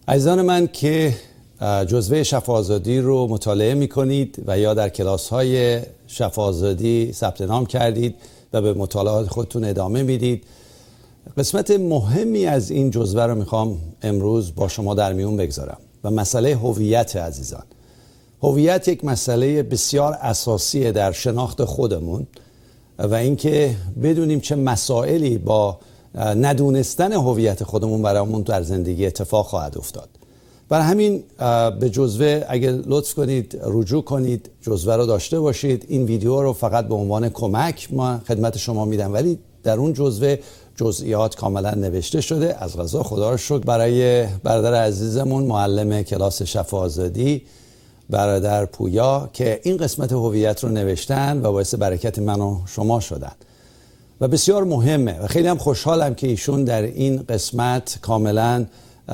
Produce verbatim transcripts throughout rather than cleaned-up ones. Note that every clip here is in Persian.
عزیزان من که جزوه شفا آزادی رو مطالعه می کنید و یا در کلاس های شفا آزادی ثبت نام کردید و به مطالعات خودتون ادامه میدید، قسمت مهمی از این جزوه رو میخوام امروز با شما در میون بگذارم و مسئله هویت. عزیزان، هویت یک مسئله بسیار اساسیه در شناخت خودمون و اینکه بدونیم چه مسائلی با ندونستن هویت خودمون برامون در زندگی اتفاق خواهد افتاد. برای همین به جزوه اگه لطف کنید رجوع کنید، جزوه رو داشته باشید. این ویدیو رو فقط به عنوان کمک ما خدمت شما میدم، ولی در اون جزوه جزئیات کاملا نوشته شده. از قضا خدا رو شکر برای برادر عزیزمون معلم کلاس شفا آزادی برادر پویا که این قسمت هویت رو نوشتن و باعث برکت من و شما شدن و بسیار مهمه و خیلی هم خوشحالم که ایشون در این قسمت کاملا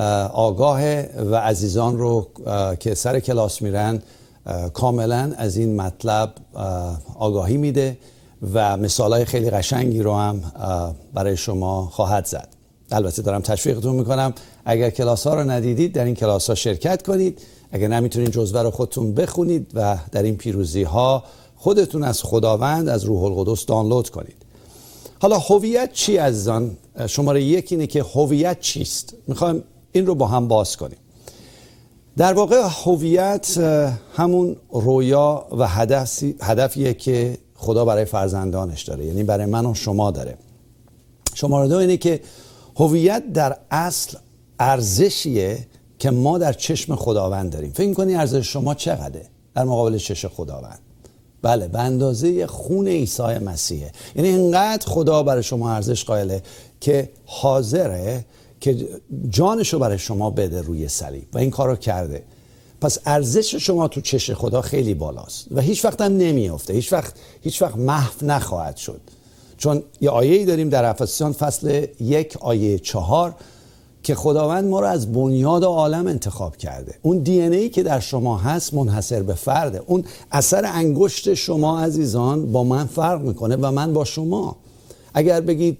آگاه و عزیزان رو که سر کلاس میرن کاملا از این مطلب آگاهی میده و مثالای خیلی قشنگی رو هم برای شما خواهد زد. البته دارم تشویقتون میکنم اگر کلاس ها رو ندیدید در این کلاس ها شرکت کنید، اگر نمیتونید جزوه رو خودتون بخونید و در این پیروزی ها خودتون از خداوند از روح القدس دانلود کنید. حالا هویت چی عزیزان؟ شماره یک اینه که هویت چیست؟ میخوایم این رو با هم باز کنیم. در واقع هویت همون رویا و هدفی هدفیه که خدا برای فرزندانش داره، یعنی برای من و شما داره. شماره دو اینه که هویت در اصل ارزشیه که ما در چشم خداوند داریم. فکر می‌کنی ارزش شما چقدره در مقابل چشم خداوند؟ بله، به اندازه خون عیسی مسیحه. یعنی اینقدر خدا برای شما ارزش قائله که حاضره که جانشو برای شما بده روی صلیب و این کارو کرده. پس ارزش شما تو چشم خدا خیلی بالاست و هیچ وقت هم نمیافته، هیچ وقت هیچ وقت محو نخواهد شد. چون یه آیه‌ای داریم در افسیان فصل یک آیه چهار که خداوند ما رو از بنیاد عالم انتخاب کرده. اون دی ان ای که در شما هست منحصر به فرده. اون اثر انگشت شما عزیزان با من فرق میکنه و من با شما. اگر بگید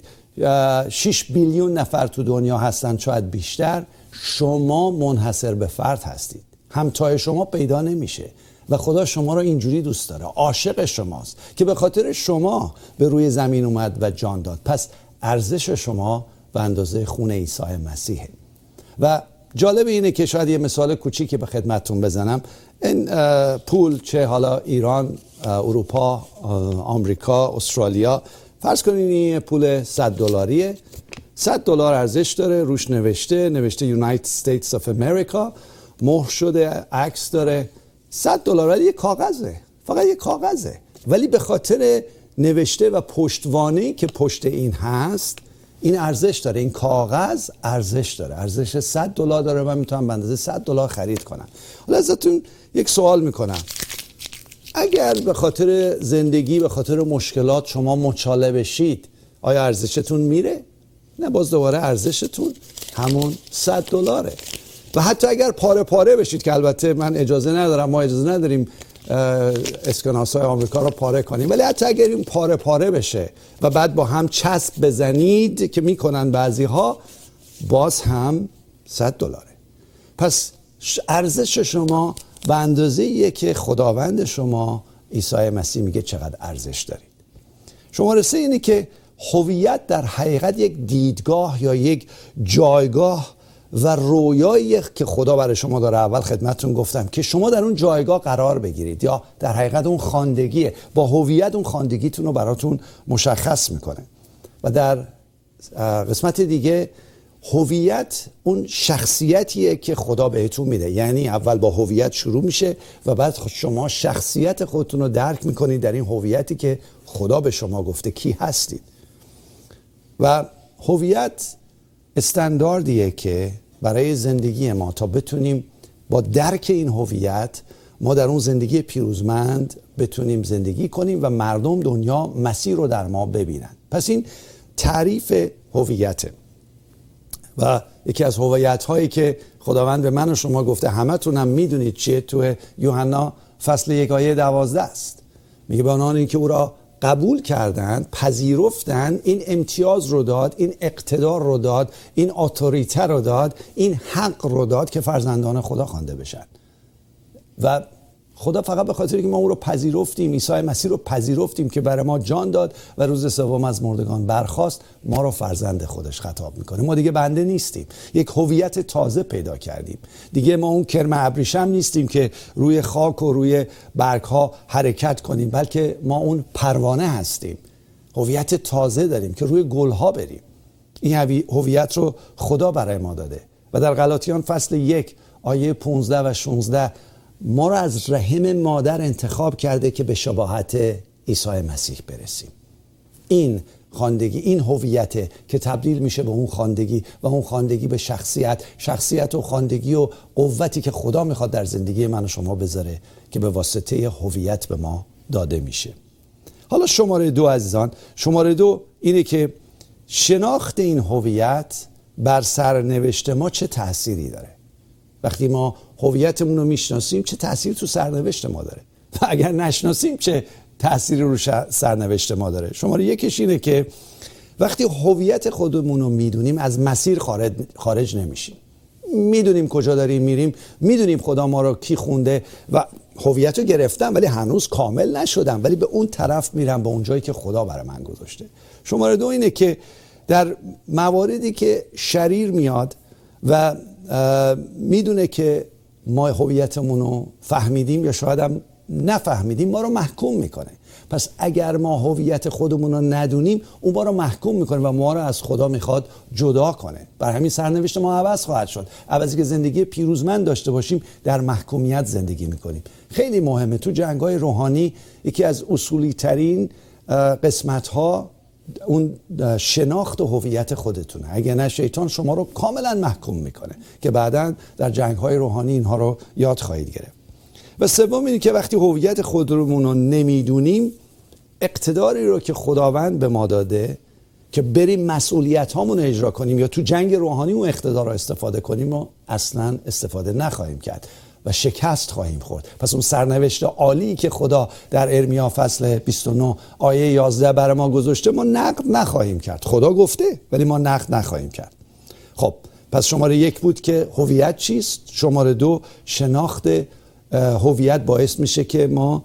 شش بیلیون نفر تو دنیا هستن، شاید بیشتر، شما منحصر به فرد هستید. همتای شما پیدا نمیشه و خدا شما رو اینجوری دوست داره، عاشق شماست که به خاطر شما به روی زمین اومد و جان داد. پس ارزش شما به اندازه خون عیسی مسیحه. و جالب اینه که شاید یه مثال کوچیکی به خدمتتون بزنم. این پول، چه حالا ایران، اروپا، آمریکا، استرالیا، فرض کنین این پول صد دلاریه، صد دلار ارزش داره، روش نوشته نوشته United States of America، مهر شده، عکس داره. صد دلار یه کاغذه، فقط یه کاغذه، ولی به خاطر نوشته و پشتوانه‌ای که پشت این هست این ارزش داره. این کاغذ ارزش داره، ارزش صد دلار داره. من میتونم به اندازه صد دلار خرید کنم. حالا ازتون یک سوال میکنم، اگر به خاطر زندگی، به خاطر مشکلات شما مچاله بشید، آیا ارزشتون میره؟ نه، باز دوباره ارزشتون همون صد دلاره. و حتی اگر پاره پاره بشید، که البته من اجازه ندارم، ما اجازه نداریم اسکناس های آمریکا رو پاره کنیم، ولی حتی اگر این پاره پاره بشه و بعد با هم چسب بزنید که میکنن بعضی ها، باز هم صد دلاره. پس ارزش شما به اندازه ایه که خداوند شما عیسی مسیح میگه چقدر ارزش دارید. شماره سه اینه که هویت در حقیقت یک دیدگاه یا یک جایگاه و رویایی که خدا برای شما داره. اول خدمتتون گفتم که شما در اون جایگاه قرار بگیرید، یا در حقیقت اون خواندگیه. با هویت اون خواندگیتون رو براتون مشخص میکنه. و در قسمت دیگه هویت اون شخصیتیه که خدا بهتون میده. یعنی اول با هویت شروع میشه و بعد شما شخصیت خودتون رو درک میکنید در این هویتی که خدا به شما گفته کی هستید. و هویت استانداردیه که برای زندگی ما تا بتونیم با درک این هویت ما در اون زندگی پیروزمند بتونیم زندگی کنیم و مردم دنیا مسیح رو در ما ببینن. پس این تعریف هویته و یکی از هویت هایی که خداوند به من و شما گفته، همه تون هم میدونید چیه، تو یوحنا فصل یک آیه دوازده است. میگه به آنان این که او را قبول کردن، پذیرفتن، این امتیاز رو داد، این اقتدار رو داد، این اتوریته رو داد، این حق رو داد که فرزندان خدا خوانده بشن. و خدا فقط به خاطر که ما اون رو پذیرفتیم، عیسی مسیح رو پذیرفتیم که برای ما جان داد و روز سوم از مردگان برخاست، ما رو فرزند خودش خطاب میکنه. ما دیگه بنده نیستیم، یک هویت تازه پیدا کردیم. دیگه ما اون کرم ابریشم نیستیم که روی خاک و روی برگ ها حرکت کنیم، بلکه ما اون پروانه هستیم. هویت تازه داریم که روی گل ها بریم. این هویت رو خدا برای ما داده و در غلاطیان فصل یک آیه پانزده و شانزده ما رو از رحم مادر انتخاب کرده که به شباهت عیسی مسیح برسیم. این خواندگی، این هویت که تبدیل میشه به اون خواندگی و اون خواندگی به شخصیت، شخصیت و خواندگی و قوتی که خدا میخواد در زندگی من و شما بذاره که به واسطه هویت به ما داده میشه. حالا شماره دو عزیزان، شماره دو اینه که شناخت این هویت بر سرنوشت ما چه تأثیری داره. وقتی ما هویتمون رو میشناسیم چه تأثیری تو سرنوشت ما داره و اگر نشناسیم چه تأثیری رو سرنوشت ما داره. شماره یکش اینه که وقتی هویت خودمون رو میدونیم از مسیر خارج, خارج نمیشیم. میدونیم کجا داریم میریم، میدونیم خدا ما رو کی خونده و هویت رو گرفتم ولی هنوز کامل نشدم، ولی به اون طرف میرم، به اون جایی که خدا برای من گذاشته. شماره دو اینه که در مواردی که شریر میاد و میدونه که ما هویتمون رو فهمیدیم یا شاید هم نفهمیدیم، ما رو محکوم میکنه. پس اگر ما هویت خودمون رو ندونیم اون ما رو محکوم میکنه و ما رو از خدا میخواد جدا کنه. بر همین سرنوشت ما عوض خواهد شد. عوضی که زندگی پیروزمند داشته باشیم در محکومیت زندگی میکنیم. خیلی مهمه تو جنگ‌های روحانی یکی از اصولی ترین قسمت ها اون شناخت و هویت خودتونه. اگر نه شیطان شما رو کاملا محکوم میکنه که بعداً در جنگ‌های روحانی اینها رو یاد خواهید گرفت. و سوم اینه که وقتی هویت خودمون رو نمیدونیم، اقتداری رو که خداوند به ما داده که بریم مسئولیت هامون رو اجرا کنیم یا تو جنگ روحانی اون اقتدار رو استفاده کنیم و اصلا استفاده نخواهیم کرد و شکست خواهیم خورد. پس اون سرنوشت عالی که خدا در ارمیا فصل بیست و نه آیه یازده برای ما گذاشته ما نقد نخواهیم کرد. خدا گفته ولی ما نقد نخواهیم کرد. خب پس شماره یک بود که هویت چیست. شماره دو شناخت هویت باعث میشه که ما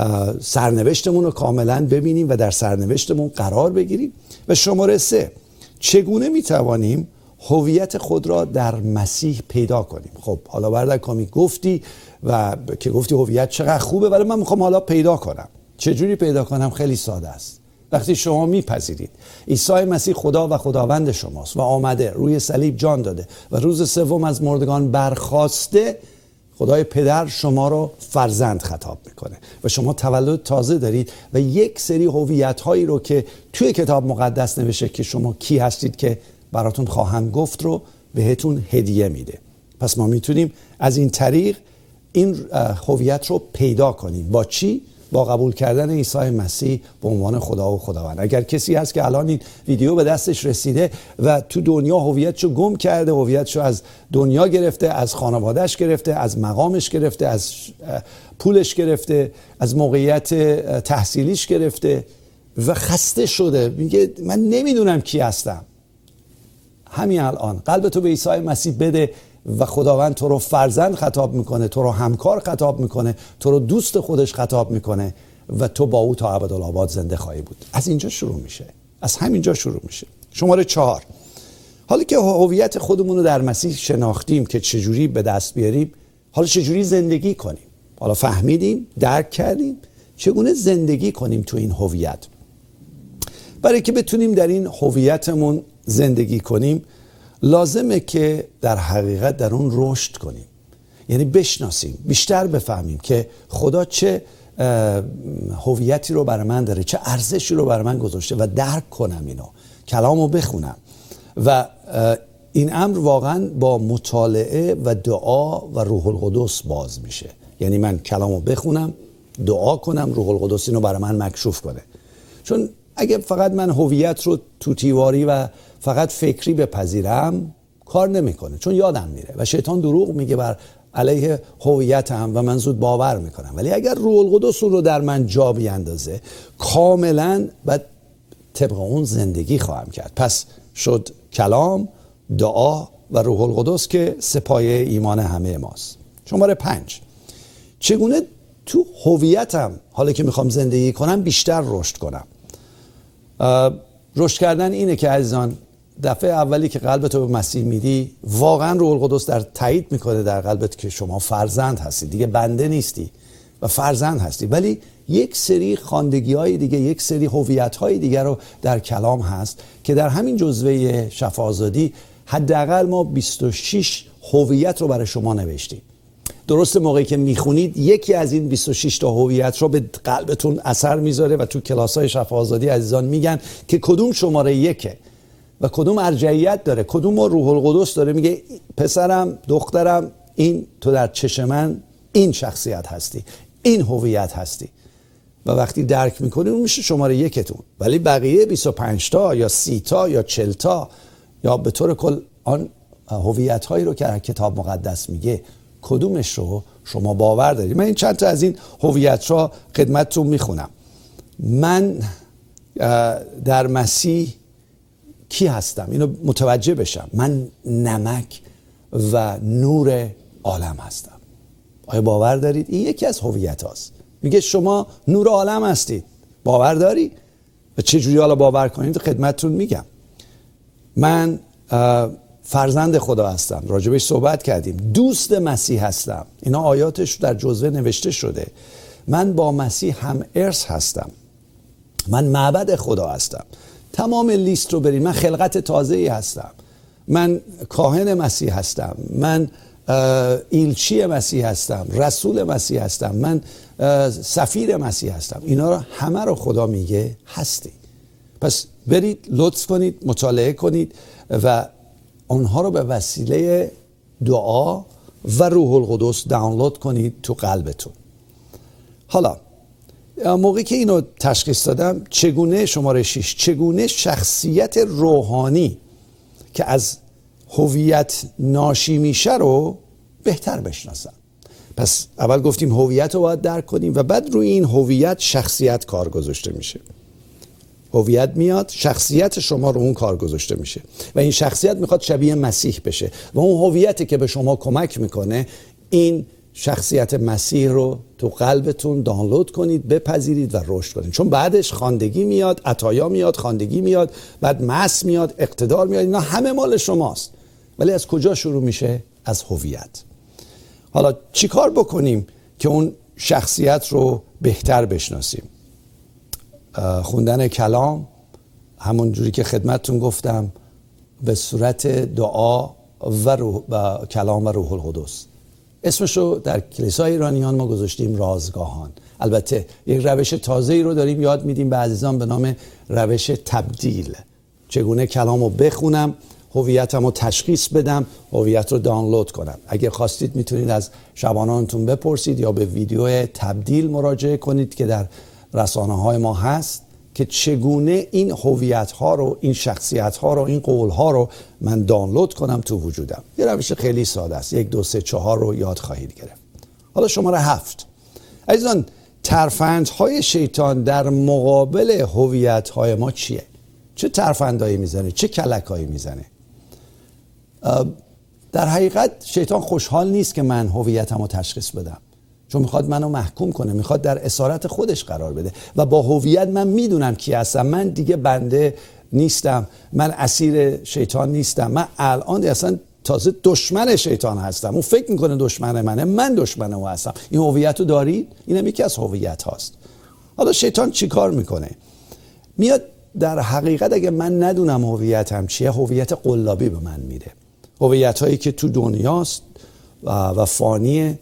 سرنوشتمون رو کاملا ببینیم و در سرنوشتمون قرار بگیریم. و شماره سه چگونه میتوانیم هویت خود را در مسیح پیدا کنیم. خب حالا برادر کامی گفتی و که گفتی هویت چقدر خوبه، ولی من میخوام حالا پیدا کنم. چجوری پیدا کنم؟ خیلی ساده است. وقتی شما میپذیرید عیسی مسیح خدا و خداوند شماست و آمده روی صلیب جان داده و روز سوم از مردگان برخاسته، خدای پدر شما رو فرزند خطاب میکنه و شما تولد تازه دارید و یک سری هویت هایی رو که توی کتاب مقدس نوشته که شما کی هستید که براتون خواهم گفت رو بهتون هدیه میده. پس ما میتونیم از این طریق این هویت رو پیدا کنیم. با چی؟ با قبول کردن عیسی مسیح به عنوان خدا و خداوند. اگر کسی هست که الان این ویدیو به دستش رسیده و تو دنیا هویتشو گم کرده، هویتشو از دنیا گرفته، از خانوادهش گرفته، از مقامش گرفته، از پولش گرفته، از موقعیت تحصیلیش گرفته و خسته شده، میگه من نمیدونم کی هستم، همین الان قلبتو به عیسی مسیح بده و خداوند تو رو فرزند خطاب میکنه، تو رو همکار خطاب میکنه، تو رو دوست خودش خطاب میکنه و تو با او تا ابدالآباد زنده خواهی بود. از اینجا شروع میشه، از همینجا شروع میشه. شماره چهار، حالا که هویت خودمون رو در مسیح شناختیم که چجوری به دست بیاریم، حالا چجوری زندگی کنیم؟ حالا فهمیدیم، درک کردیم، چگونه زندگی کنیم تو این هویت؟ برای که بتونیم در این هویتمون زندگی کنیم لازمه که در حقیقت در اون رشد کنیم، یعنی بشناسیم، بیشتر بفهمیم که خدا چه هویتی رو برای من داره، چه ارزشی رو برای من گذاشته و درک کنم اینو، کلامو بخونم. و این امر واقعا با مطالعه و دعا و روح القدس باز میشه. یعنی من کلامو بخونم، دعا کنم، روح القدس اینو برای من مکشوف کنه. چون اگه فقط من هویت رو تو تیواری و فقط فکری بپذیرم کار نمیکنه، چون یادم میره و شیطان دروغ میگه بر علیه هویتم و من زود باور میکنم. ولی اگر روح القدس اون رو در من جا بیندازه، کاملا بعد طبق اون زندگی خواهم کرد. پس شد کلام، دعا و روح القدس که سپایه ایمان همه ماست. شماره پنج، چگونه تو هویتم حالا که میخوام زندگی کنم بیشتر رشد کنم؟ رشد کردن اینه که عزیزان، دفعه اولی که قلبتو به مسیح میدی، واقعا روح القدس در تایید میکنه در قلبت که شما فرزند هستی، دیگه بنده نیستی و فرزند هستی. ولی یک سری خواندگی های دیگه، یک سری هویت های دیگه رو در کلام هست که در همین جزوه شفاع‌آزادی حداقل ما بیست و شش هویت رو برای شما نوشتیم. درست موقعی که میخونید یکی از این بیست و شش تا هویت رو به قلبتون اثر میذاره و تو کلاس‌های شفاع‌آزادی عزیزان میگن که کدوم شماره یکه و کدوم ارجحیت داره، کدوم روح القدس داره میگه پسرم، دخترم، این تو در چشم من این شخصیت هستی، این هویت هستی. و وقتی درک میکنی اون میشه شماره یکتون. ولی بقیه بیست و پنج تا یا سی تا یا چهل تا یا به طور کل آن هویت هایی رو که کتاب مقدس میگه، کدومش رو شما باور دارید؟ من این چند تا از این هویت رو خدمتتون میخونم. من در مسیح کی هستم؟ اینو متوجه بشم. من نمک و نور عالم هستم. آیا باور دارید؟ این یکی از هویت هاست. میگه شما نور عالم هستید. باور داری؟ و چجوری حالا باور کنید خدمتتون میگم. من فرزند خدا هستم، راجبش صحبت کردیم. دوست مسیح هستم، اینا آیاتش در جزوه نوشته شده. من با مسیح هم ارث هستم. من معبد خدا هستم. تمام لیست رو برید. من خلقت تازه‌ای هستم. من کاهن مسیح هستم. من ایلچی مسیح هستم. رسول مسیح هستم. من سفیر مسیح هستم. اینا رو همه رو خدا میگه هستی. پس برید لطف کنید، مطالعه کنید و اونها رو به وسیله دعا و روح القدس دانلود کنید تو قلبتون. حالا موقعی که اینو تشخیص دادم، چگونه شماره شش، چگونه شخصیت روحانی که از هویت ناشی میشه رو بهتر بشناسم. پس اول گفتیم هویت رو باید درک کنیم و بعد روی این هویت شخصیت کار گذاشته میشه. هویت میاد، شخصیت شما رو اون کار گذاشته میشه و این شخصیت میخواد شبیه مسیح بشه و اون هویتی که به شما کمک میکنه این شخصیت مسیح رو تو قلبتون دانلود کنید، بپذیرید و رشد کنید. چون بعدش خواندگی میاد، عطایا میاد، خواندگی میاد، بعد مس میاد، اقتدار میاد. اینا همه مال شماست. ولی از کجا شروع میشه؟ از هویت. حالا چیکار بکنیم که اون شخصیت رو بهتر بشناسیم؟ خوندن کلام، همون جوری که خدمتتون گفتم، به صورت دعا و, روح و کلام و روح القدس. اسمشو در کلیسای ایرانیان ما گذاشتیم رازگاهان. البته یک روش تازه‌ای رو داریم یاد میدیم به عزیزان به نام روش تبدیل. چگونه کلامو بخونم، هویتم رو تشخیص بدم، هویت رو دانلود کنم. اگه خواستید میتونید از شبانانتون بپرسید یا به ویدیو تبدیل مراجعه کنید که در رسانه‌های ما هست که چگونه این هویت‌ها رو، این شخصیت‌ها رو، این قول‌ها رو من دانلود کنم تو وجودم. یه روش خیلی ساده است. یک دو سه چهار رو یاد خواهید گرفت. حالا شماره هفت. عزیزان، ترفندهای شیطان در مقابل هویت‌های ما چیه؟ چه ترفندهایی میزنه؟ چه کلکایی میزنه؟ در حقیقت شیطان خوشحال نیست که من هویتم رو تشخیص بدم، چون میخواد منو محکوم کنه، میخواد در اسارت خودش قرار بده و با هویت من میدونم کی هستم. من دیگه بنده نیستم، من اسیر شیطان نیستم، من الان اصلا تازه دشمن شیطان هستم. اون فکر میکنه دشمن منه، من دشمن او هستم. این هویت رو دارید؟ اینم یکی از هویت هاست. حالا شیطان چی کار میکنه؟ میاد در حقیقت اگه من ندونم هویتم چیه، هویت قلابی به من میده. هویت هایی که تو دنیاست و فانیه،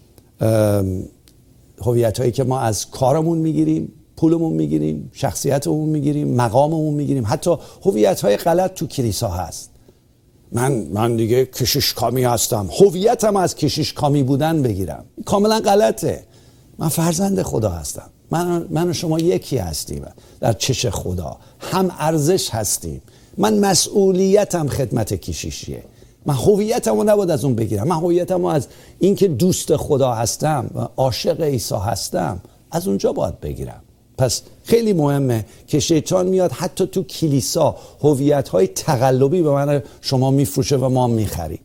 هویت هایی که ما از کارمون میگیریم، پولمون میگیریم، شخصیتمون میگیریم، مقاممون میگیریم. حتی هویت های غلط تو کلیسا هست. من من دیگه کشیش کامی هستم، هویتم از کشیش کامی بودن بگیرم. کاملا غلطه. من فرزند خدا هستم. من من و شما یکی هستیم در چش خدا، هم ارزش هستیم. من مسئولیتم خدمت کشیشیه. من هویتمو نباید از اون بگیرم. من هویتمو از اینکه دوست خدا هستم و عاشق عیسی هستم از اونجا باید بگیرم. پس خیلی مهمه که شیطان میاد حتی تو کلیسا هویت‌های تقلبی به من شما میفروشه و ما میخریم.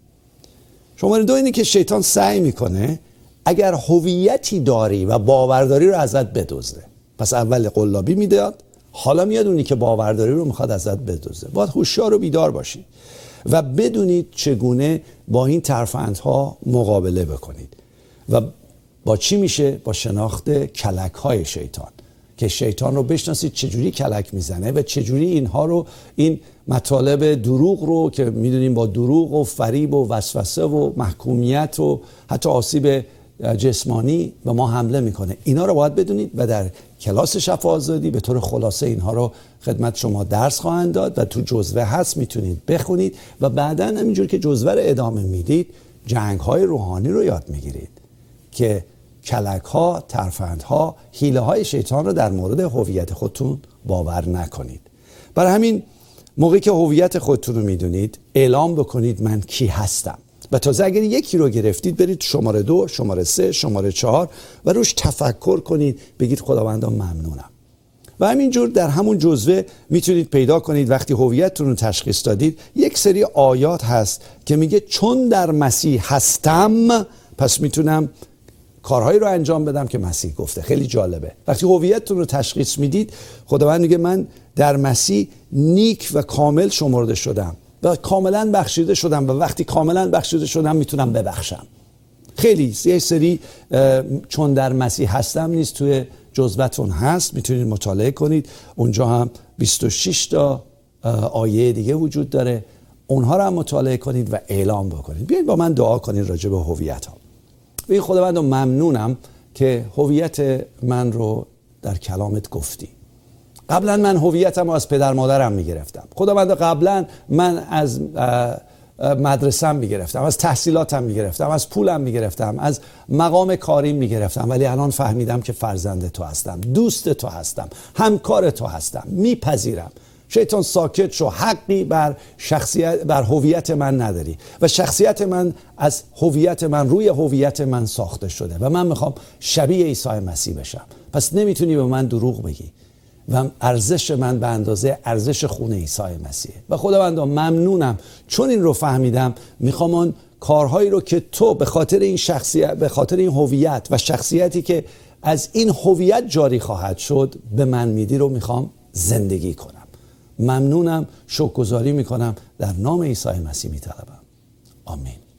شماره دو اینه که شیطان سعی میکنه اگر هویتی داری و باورداری رو ازت بدزده. پس اول قلابی میداد، حالا میاد اونی که باورداری رو میخواد ازت بدزده. باید هوشیار و بیدار باشید و بدونید چگونه با این ترفندها مقابله بکنید. و با چی میشه؟ با شناخت کلک های شیطان، که شیطان رو بشناسید چجوری کلک میزنه و چجوری اینها رو، این مطالب دروغ رو که میدونیم با دروغ و فریب و وسوسه و محکومیت و حتی آسیب جسمانی به ما حمله میکنه. اینا رو باید بدونید و در کلاس شفا آزادی به طور خلاصه اینها رو خدمت شما درس خواهند داد و تو جزوه هست میتونید بخونید و بعداً همینجور که جزوه رو ادامه میدید جنگ های روحانی رو یاد میگیرید که کلک ها، ترفند ها، حیله های شیطان رو در مورد هویت خودتون باور نکنید. برای همین موقعی که هویت خودتون رو میدونید اعلام بکنید من کی هستم. و تازه اگر یکی رو گرفتید برید شماره دو، شماره سه، شماره چهار و روش تفکر کنید، بگید خداوندا ممنونم. و همینجور در همون جزوه میتونید پیدا کنید وقتی هویتتون رو تشخیص دادید یک سری آیات هست که میگه چون در مسیح هستم پس میتونم کارهایی رو انجام بدم که مسیح گفته. خیلی جالبه. وقتی هویتتون رو تشخیص میدید خداوند میگه من در مسیح نیک و کامل شمرده شدم و کاملا بخشیده شدم و وقتی کاملا بخشیده شدم میتونم ببخشم. خیلی یه سری چون در مسیح هستم نیست توی جزوتون هست، میتونید مطالعه کنید. اونجا هم بیست و شش تا آیه دیگه وجود داره، اونها رو هم مطالعه کنید و اعلام بکنید. بیایید با من دعا کنید راجع به هویت ها. بگید خداوند ممنونم که هویت من رو در کلامت گفتی. قبلا من هویتم رو از پدر مادرم میگرفتم. خداوند قبلا من از مدرسه‌ام میگرفتم، از تحصیلاتم میگرفتم، از پولم میگرفتم، از مقام کاریم میگرفتم، ولی الان فهمیدم که فرزند تو هستم، دوست تو هستم، همکار تو هستم، میپذیرم. شیطان ساکت شو، حقی بر شخصیت بر هویت من نداری و شخصیت من از هویت من روی هویت من ساخته شده و من میخوام شبیه عیسی مسیح بشم. پس نمیتونی به من دروغ بگی و ارزش من به اندازه ارزش خون عیسی مسیحه. و خداوندا ممنونم چون این رو فهمیدم، میخوام اون کارهایی رو که تو به خاطر این شخصیت، به خاطر این هویت و شخصیتی که از این هویت جاری خواهد شد به من میدی رو میخوام زندگی کنم. ممنونم، شکرگزاری میکنم، در نام عیسی مسیح میطلبم. آمین.